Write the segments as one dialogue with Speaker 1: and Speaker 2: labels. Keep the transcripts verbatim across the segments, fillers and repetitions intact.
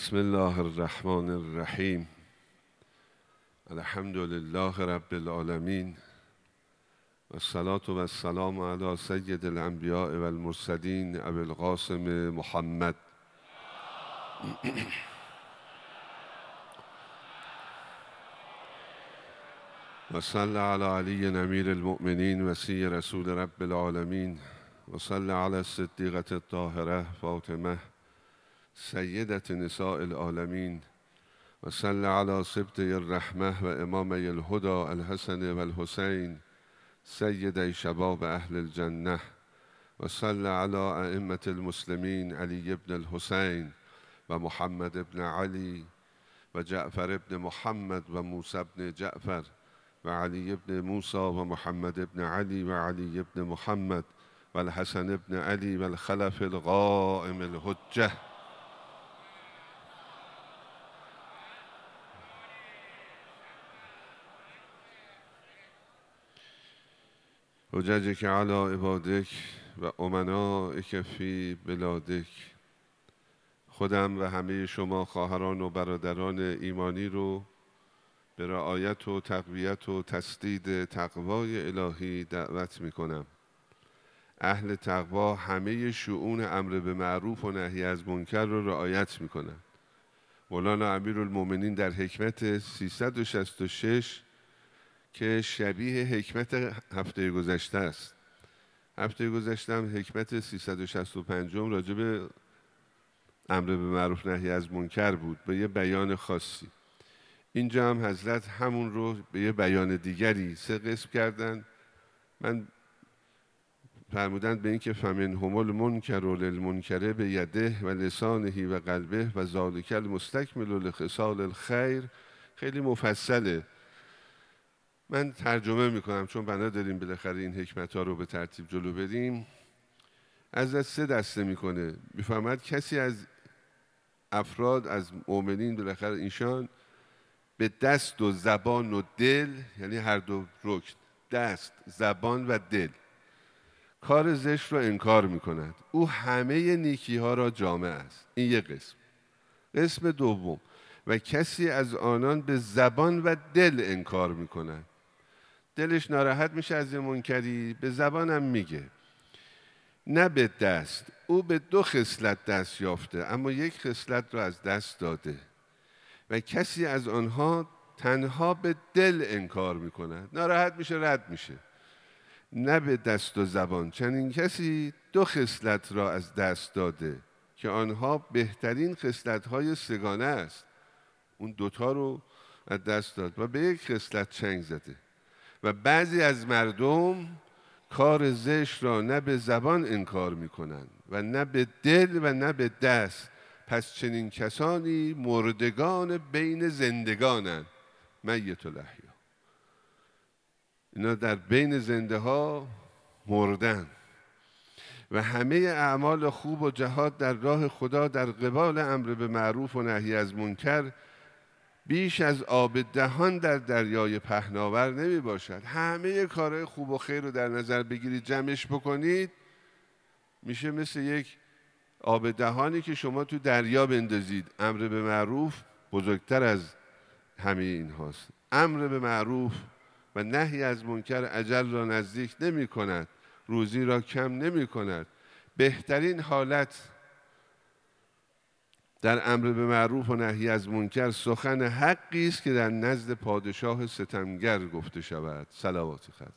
Speaker 1: بسم الله الرحمن الرحیم. الحمد لله رب العالمین و الصلاة و السلام علی سید الانبیاء و المرسلین ابی القاسم محمد. و صلی علی علی امیر المؤمنین وصی رسول رب العالمین و صلی علی الصدیقة الطاهرة فاطمه سیدة نساء العالمین و صلی علی سبطی الرحمة و امامی الهدى الحسن و الحسین سیدی شباب اهل الجنه و صلی علی ائمة المسلمین علی ابن الحسین و محمد ابن علی و جعفر ابن محمد و موسی ابن جعفر و علی ابن موسی و محمد ابن علی و علی ابن محمد و الحسن ابن علی و الخلف القائم الحجه. حججک علی عبادک و امنائک فی بلادک. خودم و همه شما خواهران و برادران ایمانی رو به رعایت و تقویت و تسدید تقوای الهی دعوت می کنم. اهل تقوا همه شؤون امر به معروف و نهی از منکر رو رعایت می کنند. مولانا امیرالمؤمنین در حکمت سیصد و شصت و شش که شبیه حکمت هفته گذشته است. هفته گذشته هم حکمت سیصد و شصت و پنج راجع به امر به معروف نهی از منکر بود، به یه بیان خاصی. اینجا هم حضرت همون رو به یه بیان دیگری سه قسم کردن. من فرمودند به این که فمن هم المنکر و للمنکره به یده و لسانهی و قلبه و ذالک المستکمل لخصال الخیر. خیلی مفصله، من ترجمه میکنم چون بنا داریم بالاخره این حکمت ها رو به ترتیب جلو بریم. از سه دسته میکنه. میفهمد کسی از افراد از مؤمنین بالاخره ایشان به دست و زبان و دل، یعنی هر دو رکن، دست، زبان و دل، کار زشت رو انکار میکند. او همه نیکی ها را جامع است. این یک قسم. قسم دوم، و کسی از آنان به زبان و دل انکار میکند. دلش ناراحت میشه از یه منکری، به زبانم میگه. نه به دست، او به دو خصلت دست یافته اما یک خصلت رو از دست داده. و کسی از آنها تنها به دل انکار میکند، ناراحت میشه، رد میشه. نه به دست و زبان. چنین کسی دو خصلت را از دست داده که آنها بهترین خصلت‌های سگانه است. اون دوتا رو از دست داد و به یک خصلت چنگ زده. و بعضی از مردم کار زشت را نه به زبان انکار میکنند و نه به دل و نه به دست. پس چنین کسانی مردگان بین زندگانند، میت الاحیا. اینا در بین زنده ها مردن. و همه اعمال خوب و جهاد در راه خدا در قبال امر به معروف و نهی از منکر بیش از آب دهان در دریای پهناور نمی باشد. همه کارهای خوب و خیر رو در نظر بگیرید، جمعش بکنید، میشه مثل یک آب دهانی که شما تو دریا بندازید. امر به معروف بزرگتر از همه این هاست. امر به معروف و نهی از منکر اجل را نزدیک نمی کند، روزی را کم نمی کند. بهترین حالت در امر به معروف و نهی از منکر سخن حقی است که در نزد پادشاه ستمگر گفته شود. صلواتی ختم.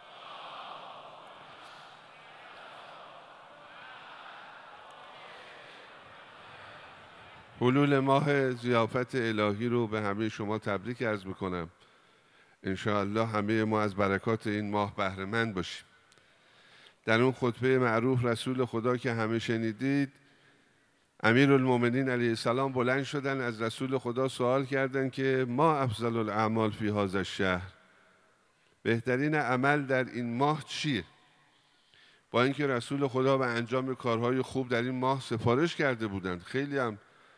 Speaker 1: حلول ماه ضیافت الهی رو به همه شما تبریک عرض میکنم. انشاءالله همه ما از برکات این ماه بهره مند باشیم. در اون خطبه معروف رسول خدا که همه شنیدید، امیرالمؤمنین علیه السلام بلند شدن از رسول خدا سوال کردن که ما افضل الاعمال فی هذا الشهر، بهترین عمل در این ماه چیه؟ با اینکه رسول خدا به انجام کارهای خوب در این ماه سفارش کرده بودند، خیلی هم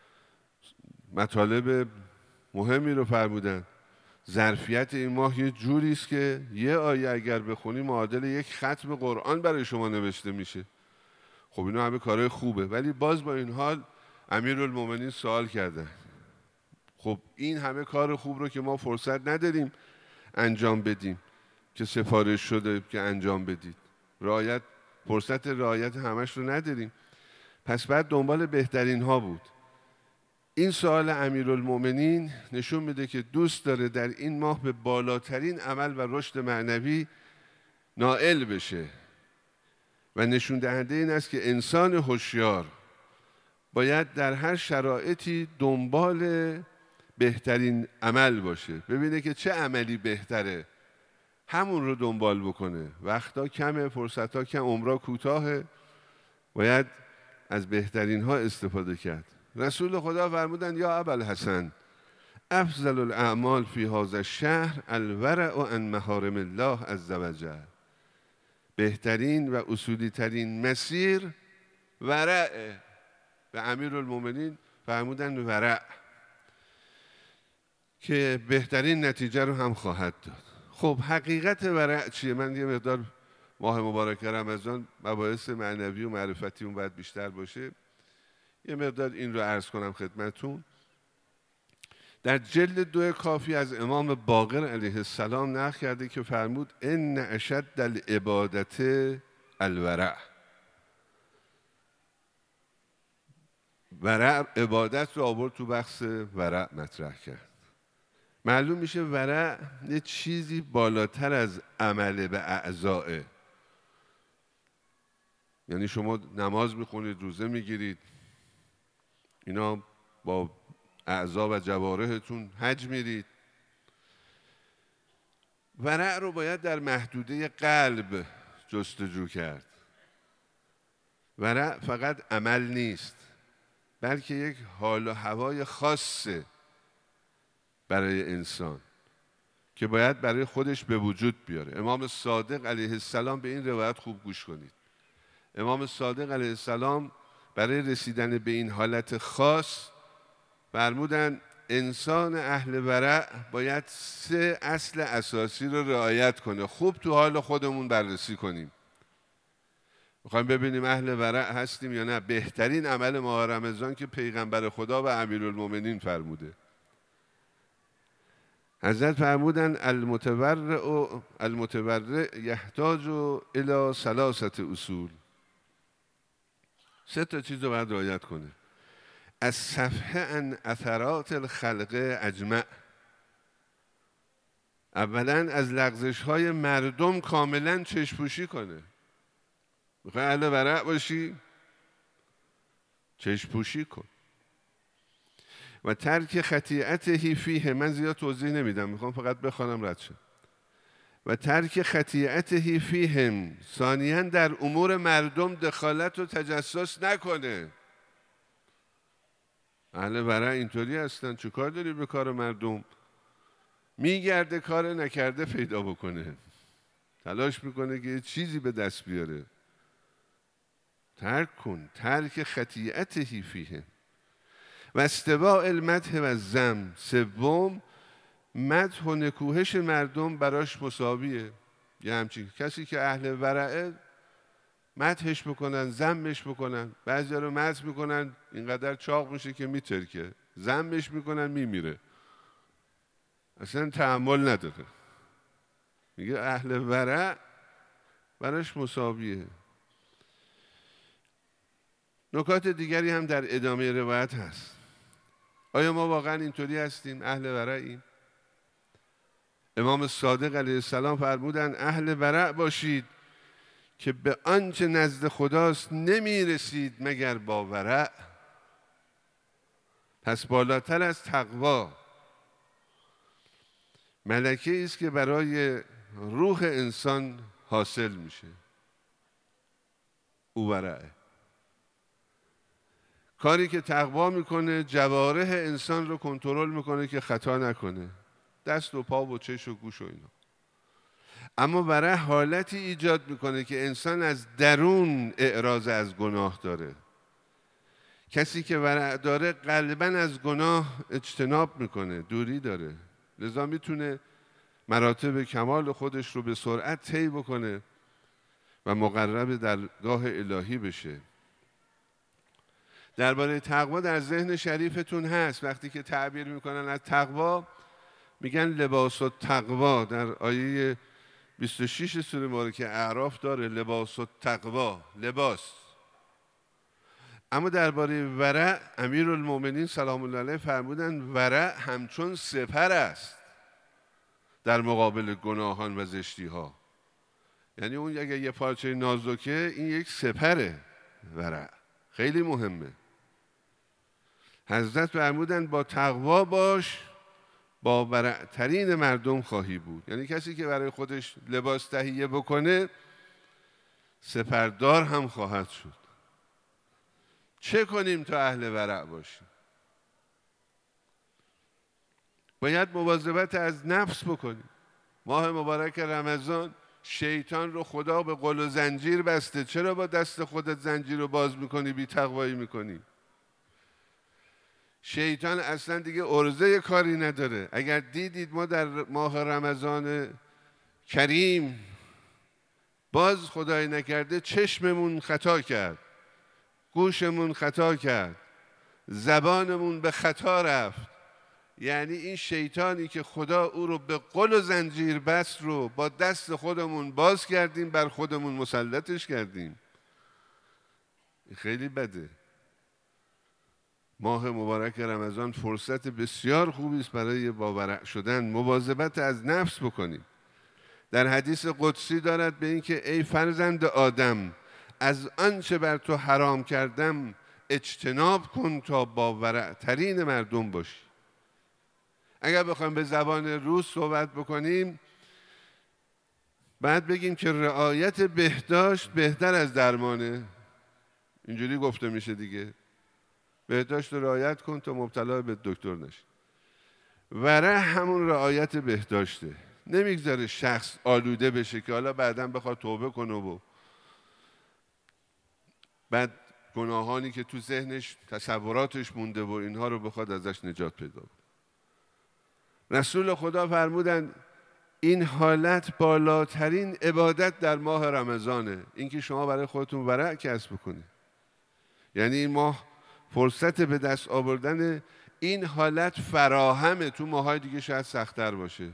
Speaker 1: مطالب مهمی رو فرمودند. ظرفیت این ماه یه جوری است که یه آیه اگر بخونی معادل یک ختم قرآن برای شما نوشته میشه. خب اینا همه کارهای خوبه، ولی باز با این حال امیرالمومنین سوال کردن خب این همه کار خوب رو که ما فرصت نداریم انجام بدیم که سفارش شده که انجام بدید، رعایت فرصت رعایت همش رو نداریم، پس بعد دنبال بهترین ها بود. این سوال امیرالمومنین نشون میده که دوست داره در این ماه به بالاترین عمل و رشد معنوی نائل بشه و نشون دهنده این است که انسان هوشیار باید در هر شرایطی دنبال بهترین عمل باشه، ببینه که چه عملی بهتره همون رو دنبال بکنه. وقتا کمه، فرصتها کم، عمرها کوتاهه، باید از بهترین ها استفاده کرد. رسول خدا فرمودن یا ابوالحسن افضل الاعمال فی هذا الشهر الورع عن محارم الله عز وجل، بهترین و اصولی ترین مسیر ورع. به امیرالمومنین فرمودن ورع که بهترین نتیجه رو هم خواهد داد. خب حقیقت ورع چیه؟ من یه مقدار ماه مبارک رمضان مباحث معنوی و معرفتی اون باید بیشتر باشه، یه مقدار این رو عرض کنم خدمتون. در جلد دو کافی از امام باقر علیه السلام نقل کرده که فرمود ان اشد العبادت الورع. ورع عبادت رو آورد تو بحث ورع مطرح کرد. معلوم میشه ورع یه چیزی بالاتر از عمل به اعضاء. یعنی شما نماز میخونید، روزه میگیرید، اینا با اعضا و جوارحتون حج میرید. ورع رو باید در محدوده قلب جستجو کرد. ورع فقط عمل نیست، بلکه یک حال و هوای خاصه برای انسان که باید برای خودش به وجود بیاره. امام صادق علیه السلام، به این روایت خوب گوش کنید، امام صادق علیه السلام برای رسیدن به این حالت خاص فرمودن انسان اهل ورع باید سه اصل اساسی رو رعایت کنه. خوب تو حال خودمون بررسی کنیم، میخوایم ببینیم اهل ورع هستیم یا نه. بهترین عمل ماه رمضان که پیغمبر خدا و امیرالمومنین فرموده. حضرت فرمودن المتورع المتورع یحتاج الی ثلاثه اصول، سه تا چیز رو باید رعایت کنه. از صفحه عن اثرات الخلق اجمع، اولا از لغزش های مردم کاملا چشم‌پوشی کنه. میخوای اهل ورع باشی؟ چشم‌پوشی کن. و ترک خطیئته فیه، من زیاد توضیح نمیدم، میخوام فقط بخوانم رد شد. و ترک خطیئته فیهم، ثانیاً در امور مردم دخالت و تجسس نکنه. اهل ورع اینطوری هستن، چه کار داری به کار مردم؟ میگرده کار نکرده پیدا بکنه، تلاش میکنه که یه چیزی به دست بیاره. ترک کن، ترک خطیئته فیه. و استواء المدح و الذم، سوم مدح و نکوهش مردم براش مساویه. یه همچین کسی که اهل ورعه مدحش بکنن، ذمش بکنن، بعضی رو مدح میکنن اینقدر چاق میشه که میترکه، ذمش میکنن میمیره، اصلا تحمل نداره. میگه اهل ورع براش مساویه. نکات دیگری هم در ادامه روایت هست. آیا ما واقعا اینطوری هستیم؟ اهل ورعیم؟ امام صادق علیه السلام فرمودن اهل ورع باشید که به آنچه نزد خداست نمی رسید مگر با ورع. پس بالاتر از تقوا ملکه است که برای روح انسان حاصل میشه، او ورعه. کاری که تقوا میکنه جوارح انسان رو کنترل میکنه که خطا نکنه، دست و پا و چش و گوش و اینا. اما ورع حالتی ایجاد میکنه که انسان از درون اعراض از گناه داره. کسی که ورع داره قلباً از گناه اجتناب میکنه، دوری داره، لذا میتونه مراتب کمال خودش رو به سرعت طی بکنه و مقرب درگاه الهی بشه. درباره تقوا در ذهن شریفتون هست، وقتی که تعبیر میکنن از تقوا میگن لباس التقوا. در آیه بیست و شش سوره مبارکه اعراف داره لباس التقوا، لباس. اما درباره ورع امیرالمومنین سلام الله علیه فرمودن ورع همچون سپر است در مقابل گناهان و زشتی ها. یعنی اون اگه یه پارچه نازکه، این یک سپره. ورع خیلی مهمه. حضرت فرمودن با تقوا باش، با ورعترین مردم خواهی بود. یعنی کسی که برای خودش لباس تهیه بکنه سپردار هم خواهد شد. چه کنیم تا اهل ورع باشیم؟ باید مواظبت از نفس بکنیم. ماه مبارک رمضان شیطان رو خدا به قل و زنجیر بسته. چرا با دست خودت زنجیر رو باز میکنی، بی تقوایی میکنی؟ شیطان اصلا دیگه عرضه کاری نداره. اگر دیدید ما در ماه رمضان کریم باز خدای نکرده چشممون خطا کرد، گوشمون خطا کرد، زبانمون به خطا رفت، یعنی این شیطانی که خدا او رو به قل و زنجیر بست رو با دست خودمون باز کردیم، بر خودمون مسلطش کردیم. خیلی بده. ماه مبارک رمضان فرصت بسیار خوبی است برای باورع شدن. مواظبت از نفس بکنیم. در حدیث قدسی دارد به این که ای فرزند آدم، از آنچه بر تو حرام کردم اجتناب کن تا باورعترین مردم باشی. اگر بخوایم به زبان روز صحبت بکنیم، بعد بگیم که رعایت بهداشت بهتر از درمانه. اینجوری گفته میشه دیگه. بهداشت رو رعایت کن تا مبتلا به دکتر نشی. ورع همون رعایت بهداشته. نمیگذاره شخص آلوده بشه که حالا بعداً بخواد توبه کنه و بعد گناهانی که تو ذهنش تصوراتش مونده و اینها رو بخواد ازش نجات پیدا کنه. رسول خدا فرمودن این حالت بالاترین عبادت در ماه رمضانه، اینکه شما برای خودتون ورع کسب بکنید. یعنی این ماه فرصت به دست آوردن این حالت فراهمه. تو ماهای دیگه شاید سخت‌تر باشه.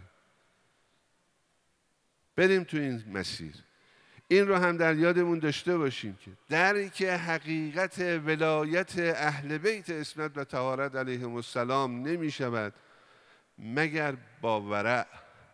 Speaker 1: بریم تو این مسیر. این رو هم در یادمون داشته باشیم که درک حقیقت ولایت اهل بیت عصمت و طهارت علیهم السلام نمی شود مگر با ورع.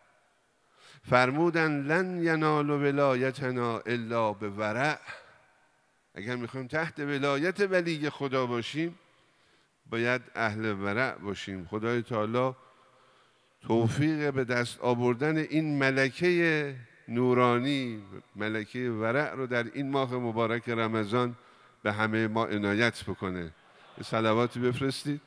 Speaker 1: فرمودن لن ینال ولایتنا الا به ورع. اگر میخوایم تحت ولایت ولی خدا باشیم باید اهل ورع باشیم. خدای تعالی توفیق به دست آوردن این ملکه نورانی، ملکه ورع رو در این ماه مبارک رمضان به همه ما عنایت بکنه. صلواتی بفرستید.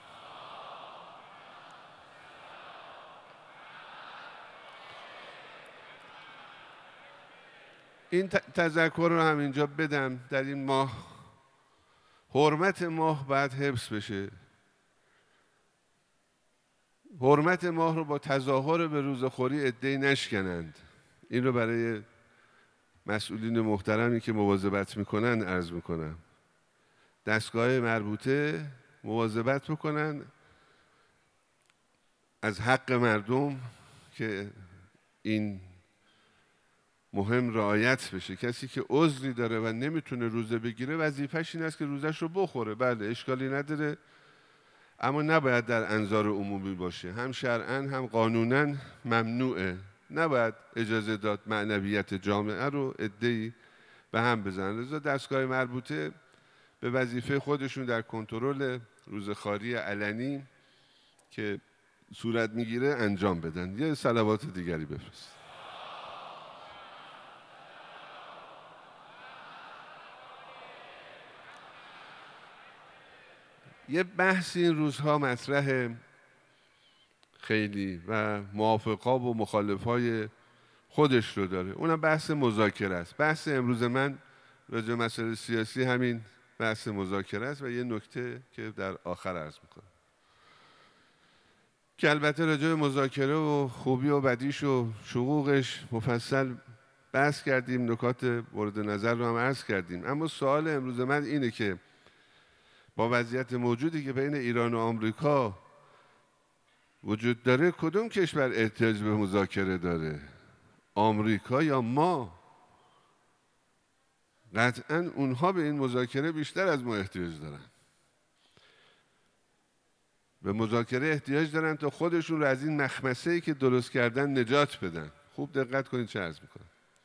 Speaker 1: این تذکر رو هم اینجا بدم. در این ماه حرمت ماه باید حفظ بشه. حرمت ماه رو با تظاهر به روزخوری عده‌ای نشکنند. این رو برای مسئولین محترمی که مواظبت میکنن عرض میکنم. دستگاه مربوطه مواظبت بکنن از حق مردم که این مهم رعایت بشه. کسی که عذری داره و نمیتونه روزه بگیره وظیفه‌ش این است که روزش رو بخوره. بله اشکالی نداره، اما نباید در انظار عمومی باشه. هم شرعاً هم قانوناً ممنوعه. نباید اجازه داد معنویت جامعه رو عده‌ای به هم بزنن. لذا دستگاه مربوطه به وظیفه خودشون در کنترل روزخواری علنی که صورت میگیره انجام بدن. یه صلوات دیگری بفرست. یه بحث این روزها مطرح خیلی و موافقا و مخالفای خودش رو داره. اونم بحث مذاکره است. بحث امروز من راجع به مسائل سیاسی همین بحث مذاکره است و یه نکته که در آخر عرض میکنم که البته راجع به مذاکره و خوبی و بدیش و شقوقش مفصل بحث کردیم، نکات مورد نظر رو هم عرض کردیم. اما سوال امروز من اینه که با وضعیت موجودی که بین ایران و آمریکا وجود داره، کدوم کشور احتیاج به مذاکره داره؟ آمریکا یا ما؟ قطعاً اونها به این مذاکره بیشتر از ما احتیاج دارن. به مذاکره احتیاج دارن تا خودشون رو از این مخمسه‌ای که درست کردن نجات بدن. خوب دقت کنید چه عرض میکنم.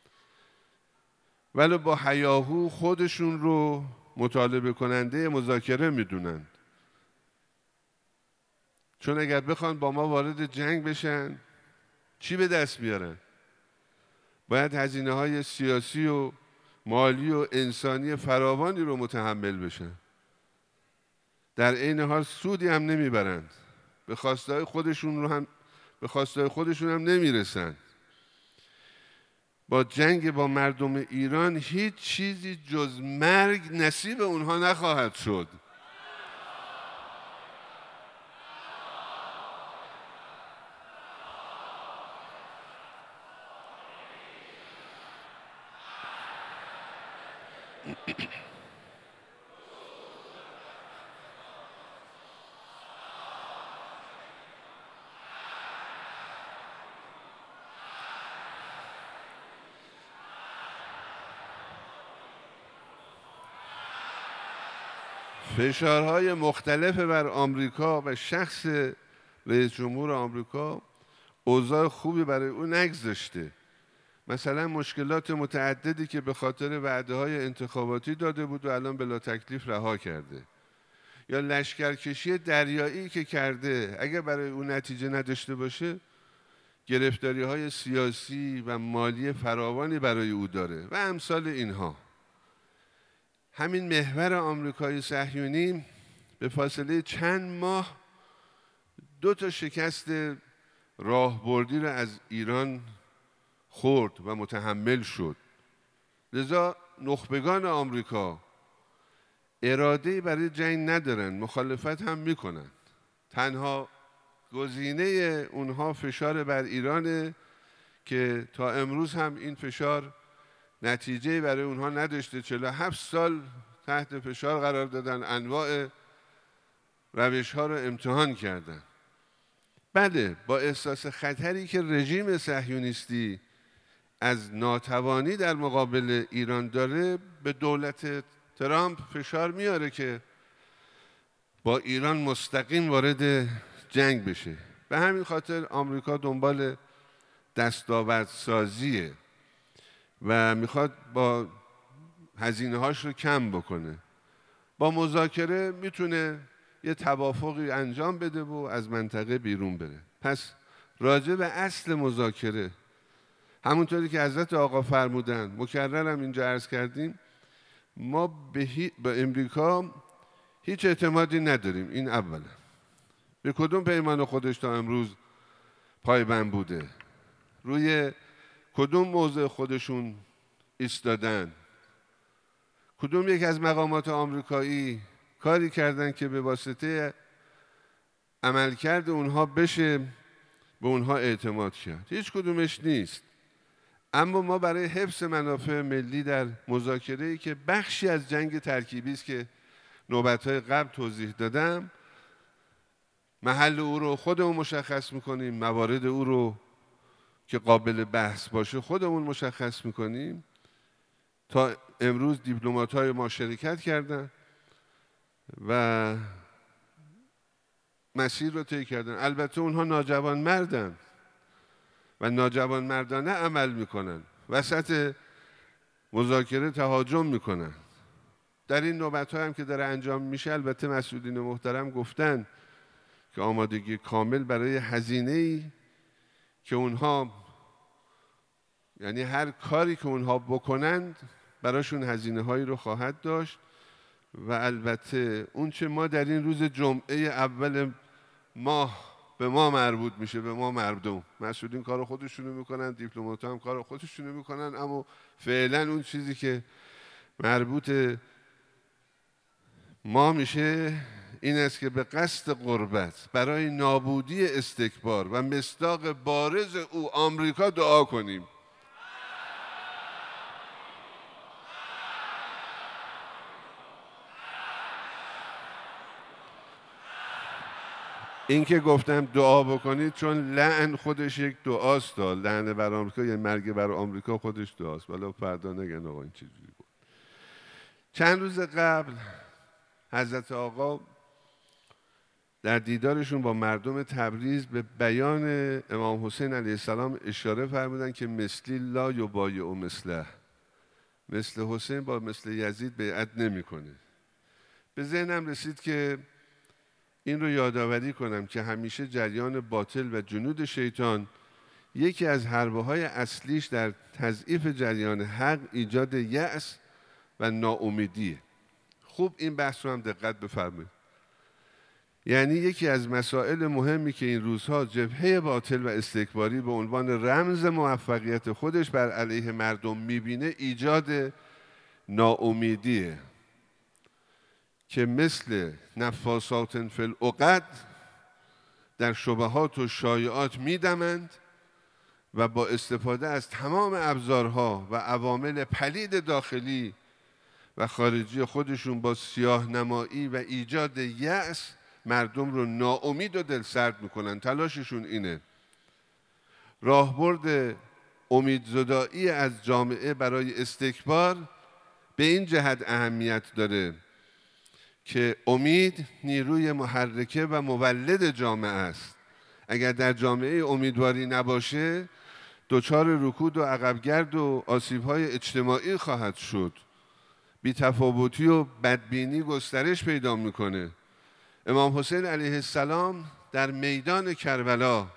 Speaker 1: ولی با هیاهو خودشون رو مطالبه کننده مذاکره میدونن، چون اگر بخوان با ما وارد جنگ بشن چی به دست بیارن؟ باید هزینه های سیاسی و مالی و انسانی فراوانی رو متحمل بشن. در عین حال سودی هم نمیبرند، به خواستهای خودشون رو هم به خواستهای خودشون هم نمیرسن. با جنگ با مردم ایران هیچ چیزی جز مرگ نصیب اونها نخواهد شد. فشارهای مختلف بر آمریکا و شخص رئیس جمهور آمریکا اوضاع خوبی برای او نگذاشته. مثلا مشکلات متعددی که به خاطر وعده‌های انتخاباتی داده بود و الان بلا تکلیف رها کرده، یا لشکرکشی دریایی که کرده اگر برای او نتیجه نداشته باشه گرفتاری‌های سیاسی و مالی فراوانی برای او داره و امثال اینها. همین محور آمریکای صهیونی به فاصله چند ماه دو تا شکست راهبردی را از ایران خورد و متحمل شد. لذا نخبگان آمریکا اراده‌ای برای جنگ ندارن، مخالفت هم میکنن. تنها گزینه اونها فشار بر ایرانه که تا امروز هم این فشار نتیجه برای اونها نداشته. چهل و هفت سال تحت فشار قرار دادن، انواع روش ها رو امتحان کردن. بله، با احساس خطری که رژیم صهیونیستی از ناتوانی در مقابل ایران داره، به دولت ترامپ فشار میاره که با ایران مستقیم وارد جنگ بشه. به همین خاطر آمریکا دنبال دستاوردسازیه و میخواد با هزینه هاش رو کم بکنه. با مذاکره میتونه یه توافقی انجام بده و از منطقه بیرون بره. پس راجع به اصل مذاکره، همونطوری که حضرت آقا فرمودن، مکررم اینجا عرض کردیم، ما به, هی... به امریکا هیچ اعتمادی نداریم. این اوله. به کدوم پیمان خودش تا امروز پایبند بوده؟ روی کدوم موضع خودشون ایستادن؟ کدوم یک از مقامات آمریکایی کاری کردن که به واسطه عملکرد اونها بشه به اونها اعتماد کرد؟ هیچ کدومش نیست. اما ما برای حفظ منافع ملی در مذاکره‌ای که بخشی از جنگ ترکیبی است که نوبت‌های قبل توضیح دادم، محل او رو خودمون مشخص میکنیم، موارد او رو که قابل بحث باشه خودمون مشخص میکنیم. تا امروز دیپلمات‌های ما شرکت کردن و مسیر رو طی کردن. البته اونها ناجوان مردن و ناجوان مردانه عمل میکنن، وسط مذاکره تهاجم میکنن. در این نوبت‌ها هم که داره انجام میشه، البته مسئولین محترم گفتن که آمادگی کامل برای هزینه‌ای که اونها، یعنی هر کاری که اونها بکنند براشون هزینه هایی رو خواهد داشت. و البته اون چه ما در این روز جمعه اول ماه به ما مربوط میشه، به ما مردم، مسئولین کار خودشونو میکنن، دیپلمات‌ها هم کار خودشونو میکنن، اما فعلا اون چیزی که مربوط ما میشه این است که به قصد قربت برای نابودی استکبار و مصداق بارز او آمریکا دعا کنیم. این که گفتم دعا بکنید چون لعن خودش یک دعاست، لعن بر آمریکا یعنی مرگ بر آمریکا خودش دعاست، ولی فردا نگن آقا این چجوری بود. چند روز قبل حضرت آقا در دیدارشون با مردم تبریز به بیان امام حسین علیه السلام اشاره فرمودن که مثلی لا یبایع مثله، مثل حسین با مثل یزید بیعت نمیکنه. به ذهنم رسید که این رو یادآوری کنم که همیشه جریان باطل و جنود شیطان یکی از حربه های اصلیش در تضعیف جریان حق ایجاد یأس و ناامیدیه. خوب این بحث رو هم دقت بفرمایید. یعنی یکی از مسائل مهمی که این روزها جبهه باطل و استکباری به عنوان رمز موفقیت خودش بر علیه مردم میبینه ایجاد ناامیدیه که مثل نفاسات فی العقد در شبهات و شایعات میدمند و با استفاده از تمام ابزارها و عوامل پلید داخلی و خارجی خودشون با سیاه نمایی و ایجاد یأس مردم رو ناامید و دلسرد میکنن. تلاششون اینه. راهبرد امیدزدایی از جامعه برای استکبار به این جهت اهمیت داره که امید نیروی محرکه و مولد جامعه است. اگر در جامعه امیدواری نباشه دچار رکود و عقبگرد و آسیب‌های اجتماعی خواهد شد. بی‌تفاوتی و بدبینی گسترش پیدا میکنه. امام حسین علیه السلام در میدان کربلا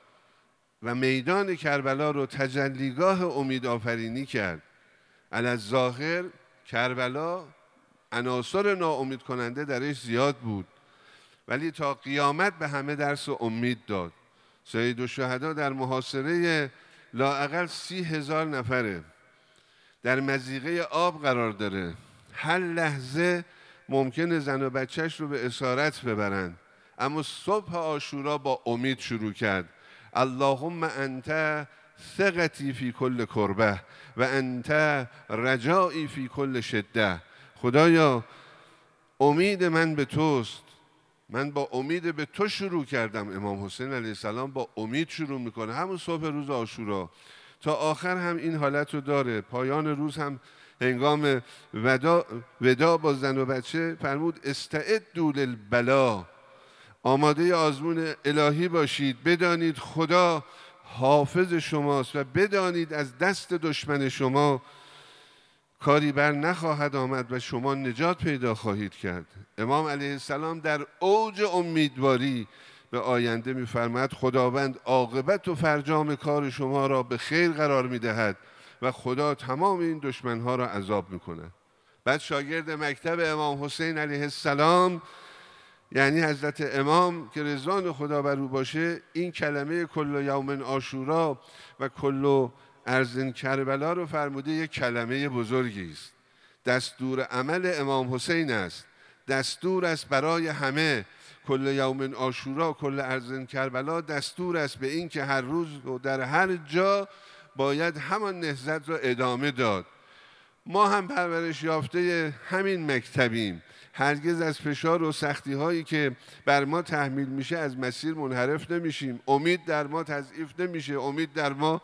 Speaker 1: و میدان کربلا رو تجلیگاه امید آفرینی کرد. علی الظاهر کربلا عناصر ناامید کننده درش زیاد بود، ولی تا قیامت به همه درس و امید داد. سید الشهدا در محاصره لااقل سی هزار نفره، در مضیقه آب قرار داره. هر لحظه ممکنه زن و بچهش رو به اسارت ببرن، اما صبح عاشورا با امید شروع کرد. اللهم انت ثقتی فی کل کربه و انت رجایی فی کل شده. خدایا امید من به توست، من با امید به تو شروع کردم. امام حسین علیه السلام با امید شروع میکنه همون صبح روز عاشورا، تا آخر هم این حالت رو داره. پایان روز هم هنگام ودا, ودا با زن و بچه فرمود استعدوا للبلا، آماده آزمون الهی باشید، بدانید خدا حافظ شماست و بدانید از دست دشمن شما کاری بر نخواهد آمد و شما نجات پیدا خواهید کرد. امام علیه السلام در اوج امیدواری به آینده می‌فرماید خداوند عاقبت و فرجام کار شما را به خیر قرار می‌دهد و خدا تمام این دشمن‌ها را عذاب می‌کند. بعد شاگرد مکتب امام حسین علیه السلام یعنی حضرت امام که رضوان خدا بر او باشه این کلمه کل یوم عاشورا و کل ارض کربلا رو فرموده. یک کلمه بزرگی است، دستور عمل امام حسین است، دستور است برای همه. کل یوم عاشورا کل ارض کربلا دستور است به این که هر روز و در هر جا باید همان نهضت را ادامه داد. ما هم پرورش یافته همین مکتبیم، هرگز از فشار و سختی هایی که بر ما تحمیل میشه از مسیر منحرف نمیشیم. امید در ما تضعیف نمیشه، امید در ما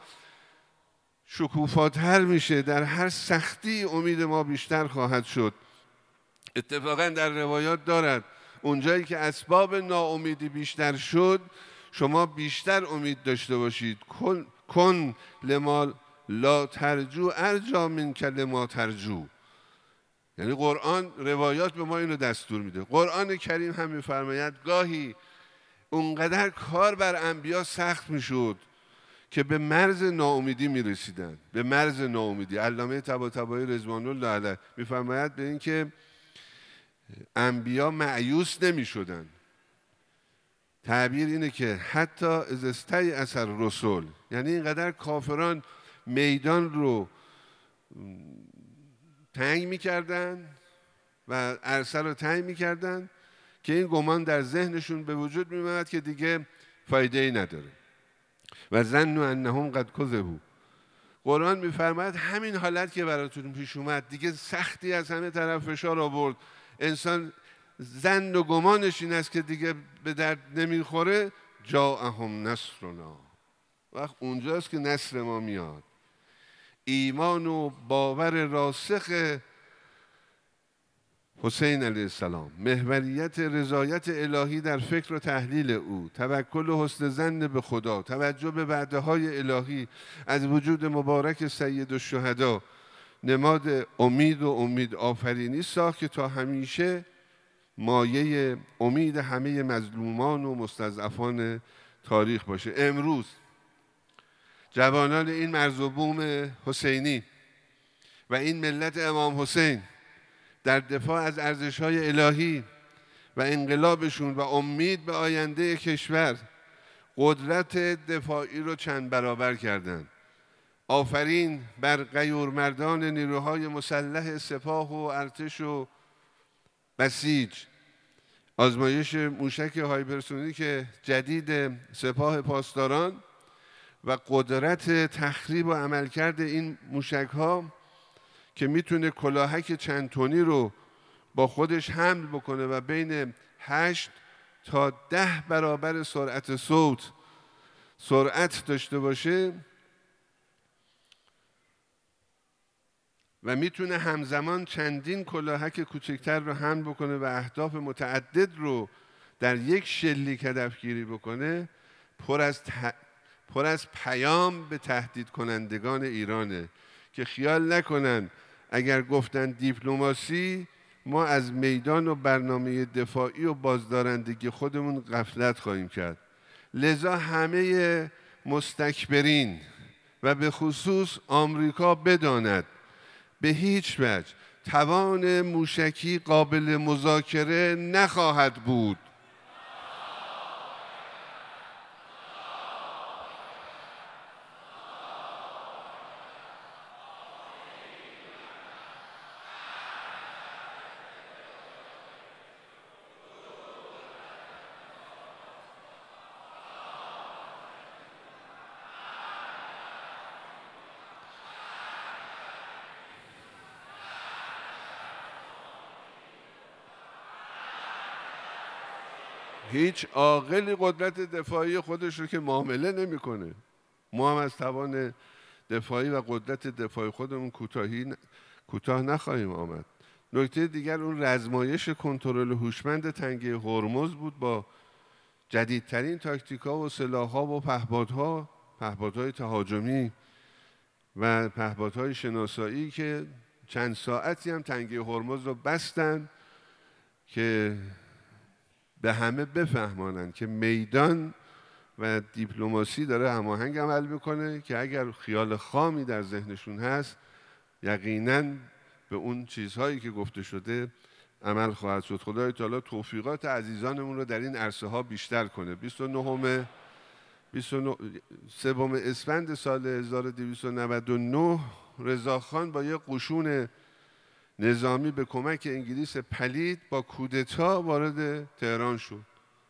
Speaker 1: شکوفاتر میشه، در هر سختی امید ما بیشتر خواهد شد. اتفاقا در روایات دارد اونجایی که اسباب ناامیدی بیشتر شد شما بیشتر امید داشته باشید. کن, کن لما لا ترجو ارجا من لما ترجو. یعنی قرآن روایات به ما اینو دستور میده. قرآن کریم هم میفرماید گاهی اونقدر کار بر انبیا سخت میشد که به مرز ناامیدی میرسیدن، به مرز ناامیدی. علامه طباطبایی رضوان الله علیه میفرماید به این که انبیا مایوس نمیشدن. تعبیر اینه که حتی از استی اثر رسول، یعنی اینقدر کافران میدان رو تنگ میکردن و عرصه رو تنگ میکردن که این گمان در ذهنشون به وجود میومد که دیگه فایده ای نداره. و ظنوا انهم قد کذبوا. قرآن میفرماید همین حالت که براتون پیش اومد دیگه سختی از همه طرف فشار آورد، انسان ظن و گمانش این است که دیگه به درد نمیخوره، جاءهم نصرنا، وقت اونجاست که نصر ما میاد. ایمان و باور راسخ حسین علیه السلام، محوریت رضایت الهی در فکر و تحلیل او، توکل و حسن ظن به خدا، توجه به وعده های الهی از وجود مبارک سید الشهدا، نماد امید و امید آفرینی ساخت که تا همیشه مایه امید همه مظلومان و مستضعفان تاریخ باشه. امروز جوانان این مرز و بوم حسینی و این ملت امام حسین در دفاع از ارزش‌های الهی و انقلابشون و امید به آینده کشور قدرت دفاعی رو چند برابر کردند. آفرین بر غیورمردان نیروهای مسلح سپاه و ارتش و بسیج. آزمایش موشک هایپرسونیک جدید سپاه پاسداران و قدرت تخریب و عملکرد این موشک‌ها که میتونه کلاهک چند تنی رو با خودش حمل بکنه و بین هشت تا ده برابر سرعت صوت سرعت داشته باشه و میتونه همزمان چندین کلاهک کوچکتر رو حمل بکنه و اهداف متعدد رو در یک شلیک هدفگیری بکنه، پر از, ت... پر از پیام به تهدید کنندگان ایرانه که خیال نکنن اگر گفتن دیپلماسی ما از میدان و برنامه دفاعی و بازدارندگی خودمون غفلت خواهیم کرد. لذا همه مستکبرین و به خصوص آمریکا بداند به هیچ وجه توان موشکی قابل مذاکره نخواهد بود. هیچ عاقلی قدرت دفاعی خودش رو که معامله نمیکنه. ما هم از توان دفاعی و قدرت دفاعی خودمون کوتاهی کوتاه نخواهیم آمد. نکته دیگر اون رزمایش کنترل هوشمند تنگه هرمز بود با جدیدترین تاکتیک‌ها و سلاح‌ها و پهپادها، پهپادهای تهاجمی و پهپادهای شناسایی که چند ساعتی هم تنگه هرمز رو بستن که به همه بفهمانند که میدان و دیپلماسی داره هماهنگ عمل میکنه که اگر خیال خامی در ذهنشون هست یقیناً به اون چیزهایی که گفته شده عمل خواهد شد. خدای تعالی توفیقات عزیزانمون رو در این عرصه ها بیشتر کنه. بیست و نهم سوم اسفند سال هزار و دویست و نود و نه رضاخان با یک قشون نظامی به کمک انگلیس پلید با کودتا وارد تهران شد.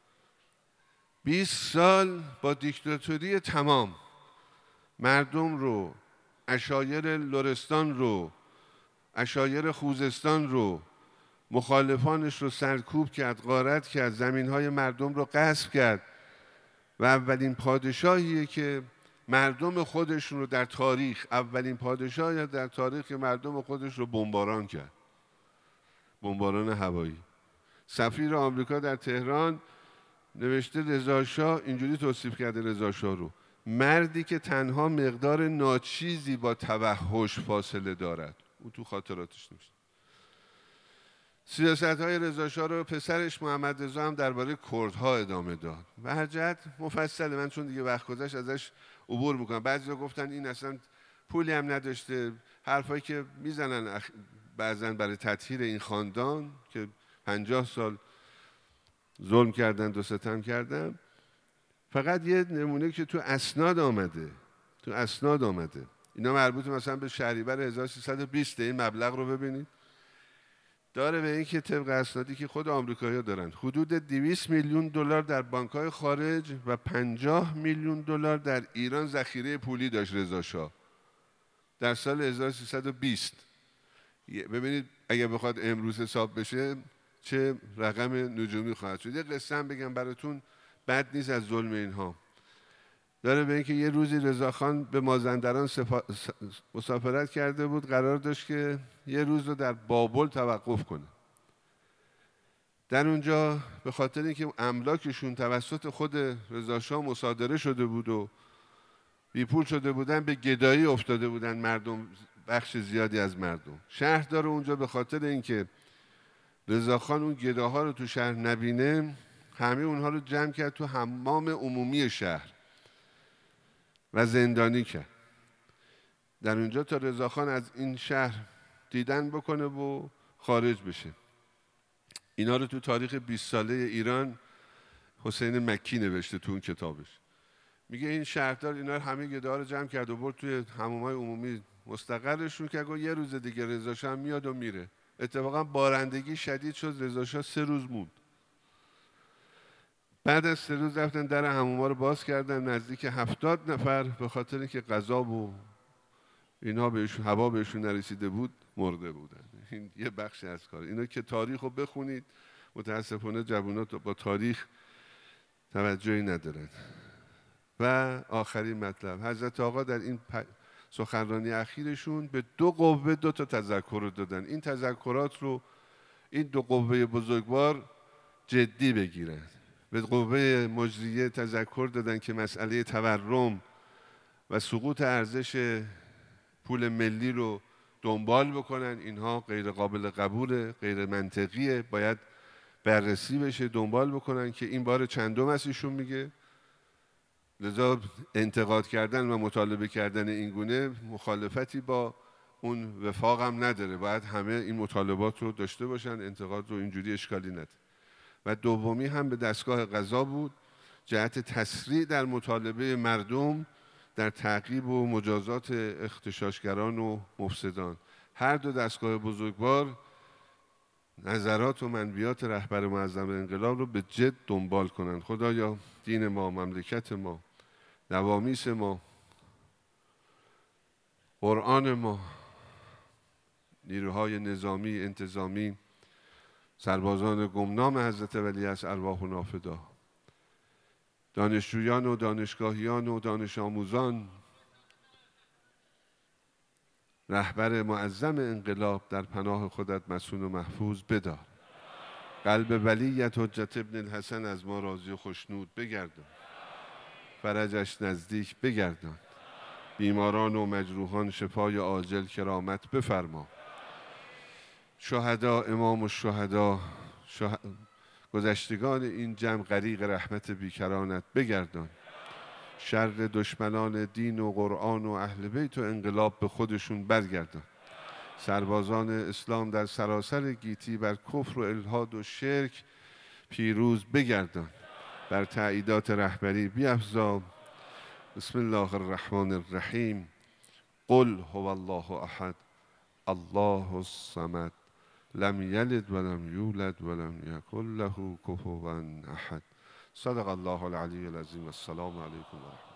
Speaker 1: بیست سال با دیکتاتوری تمام مردم رو، عشایر لرستان رو، عشایر خوزستان رو، مخالفانش رو سرکوب کرد، غارت کرد، زمینهای مردم رو غصب کرد و اولین پادشاهیه که مردم خودش رو در تاریخ اولین پادشاهی در تاریخ مردم خودش رو بمباران کرد، بمباران هوایی. سفیر آمریکا در تهران نوشته رضا شاه اینجوری توصیف کرده رضا شاه رو: مردی که تنها مقدار ناچیزی با توحش فاصله دارد. او تو خاطراتش نوشته. سیاست‌های رضا شاه رو پسرش محمد رضا هم درباره کردها ادامه داد. به هر جهت مفصله، من چون دیگه وقت گذشت ازش عبور میکنم. بعضیا گفتن این اصلا پولی هم نداشته، حرفایی که میزنن اخ... بعضن برای تطهیر این خاندان که پنجاه سال ظلم کردن و ستم کردن. فقط یه نمونه که تو اسناد آمده، تو اسناد آمده اینا مربوط مثلا به شهریور هزار و سیصد و بیست. این مبلغ رو ببینید، داره به این که طبق اسنادی که خود آمریکایی‌ها دارن حدود دویست میلیون دلار در بانک‌های خارج و پنجاه میلیون دلار در ایران ذخیره پولی داشت رضا شاه در سال هزار و سیصد و بیست. ببینید اگه بخواد امروز حساب بشه چه رقم نجومی خواهد شد. یه قصه هم بگم براتون، بد نیست از ظلم اینها. داره به اینکه یه روزی رضاخان به مازندران سفا... مسافرت کرده بود، قرار داشت که یه روز رو در بابل توقف کنه. در اونجا به خاطر اینکه املاکشون توسط خود رضاشاه مصادره شده بود و بیپول شده بودن، به گدایی افتاده بودن مردم، بخش زیادی از مردم. شهردار اونجا به خاطر اینکه رضاخان اون گداها رو تو شهر نبینه، همه اونها رو جمع کرد تو حمام عمومی شهر و زندانی کرد در اونجا تا رضاخان از این شهر دیدن بکنه و خارج بشه. اینا رو تو تاریخ بیست ساله ایران حسین مکی نوشته تو اون کتابش. میگه این شهردار اینا رو همه گداها رو جمع کرد و برد توی حمامای عمومی مستقرشون کرد و یه روز دیگه رضاشاه میاد و میره. اتفاقا بارندگی شدید شد، رضاشاه سه روز موند. بعد از سه روز رفتن در حموما رو باز کردن، نزدیک هفتاد نفر به خاطر اینکه غذا و اینا بهشون هوا بهشون نرسیده بود مرده بودن. این یه بخشی از کار. اینا که تاریخ رو بخونید، متاسفانه جوانات با تاریخ توجهی ندارن. و آخرین مطلب، حضرت آقا در این سخنرانی اخیرشون به دو قوه دو تا تذکر رو دادن. این تذکرات رو این دو قوه بزرگوار جدی بگیرن. به قوه مجریه تذکر دادن که مسئله تورم و سقوط ارزش پول ملی رو دنبال بکنن. اینها غیر قابل قبوله، غیر منطقیه، باید بررسی بشه، دنبال بکنن که این بار چندم است ایشون میگه. لذا انتقاد کردن و مطالبه کردن این گونه مخالفتی با اون وفاق هم نداره. باید همه این مطالبات رو داشته باشن، انتقاد رو اینجوری اشکالی نداره. و دومی هم به دستگاه قضا بود، جهت تسریع در مطالبه مردم در تعقیب و مجازات اغتشاشگران و مفسدان. هر دو دستگاه بزرگوار نظرات و منویات رهبر معظم انقلاب رو به جد دنبال کنند. خدایا دین ما، مملکت ما، نوامیس ما، قرآن ما، نیروهای نظامی، انتظامی، سربازان گمنام حضرت ولیعصر ارواحنا فدا، دانشجویان و دانشگاهیان و دانش آموزان، رهبر معظم انقلاب در پناه خودت مسون و محفوظ بدار. قلب ولیت حجت ابن الحسن از ما راضی و خوشنود بگردان. فرجش نزدیک بگردان. بیماران و مجروحان شفای عاجل کرامت بفرما. شهدا، امام الشهدا، شه... گذشتگان این جمع غریق رحمت بیکرانت بگردان. شر دشمنان دین و قرآن و اهل بیت و انقلاب به خودشون برگردان. سربازان اسلام در سراسر گیتی بر کفر و الحاد و شرک پیروز بگردان. بر تأییدات رهبری بیفزا. بسم الله الرحمن الرحیم. قل هو الله احد الله الصمد لم یلد ولم یولد ولم یکن له کفوا احد. صدق الله العلی العظیم. السلام علیکم و رحمت الله.